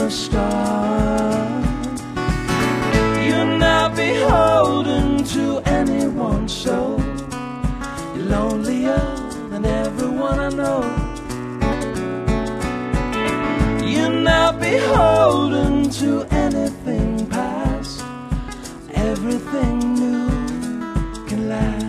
the start. You're not beholden to anyone, so you're lonelier than everyone I know. You're not beholden to anything past. Everything new can last.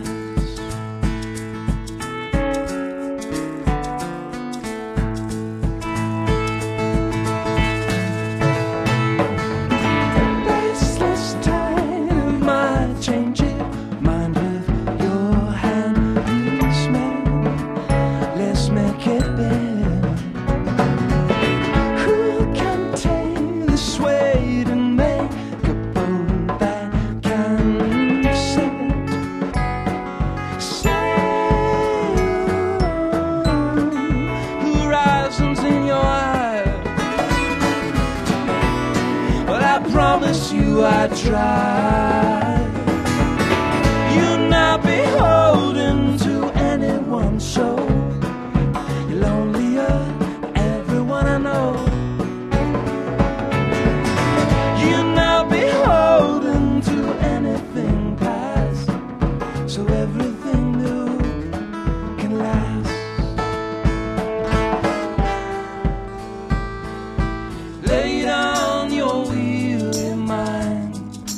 Promise you I'd try. You're not beholden to anyone, so you're lonelier than everyone I know. You're not beholden to anything past, so everything new can last. Lay down your weary mind,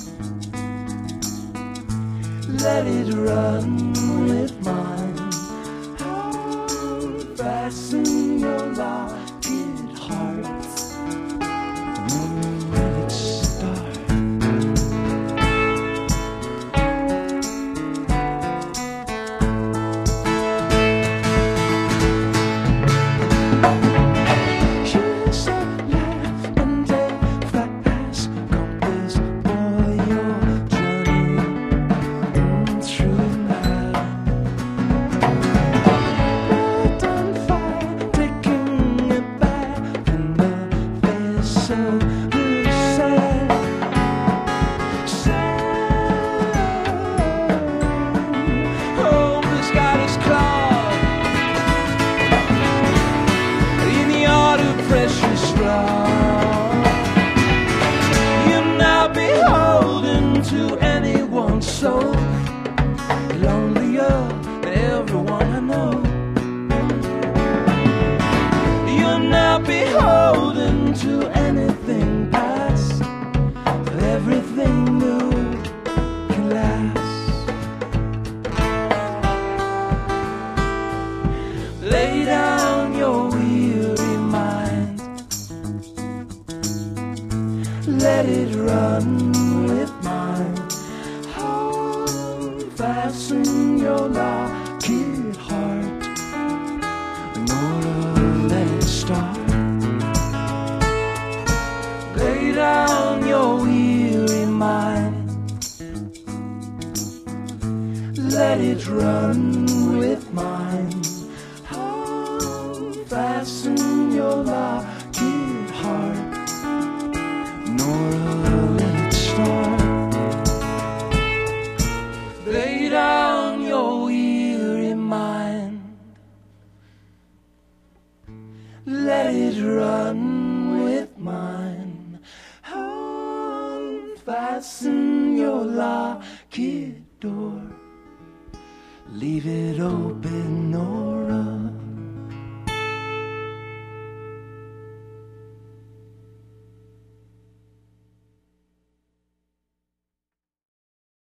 let it run with mine. Fasten your locked heart, let it start. Years of life and day fast, compass for your journey through life. Blood on fire, taking it back in the face of the sun. Oh, the sky is cloud in the art of precious love. You're not beholden to anyone, so lonelier than everyone I know. You're not beholden to anything past, but everything new can last. Lay down your weary mind, let it run with mine. Fasten your locked heart, in order let it start. Lay down your weary mind, let it run with mine. Fasten your locked heart, in order let it start. Lay down your weary mind, let it run with mine. Unfasten your locked door, leave it open or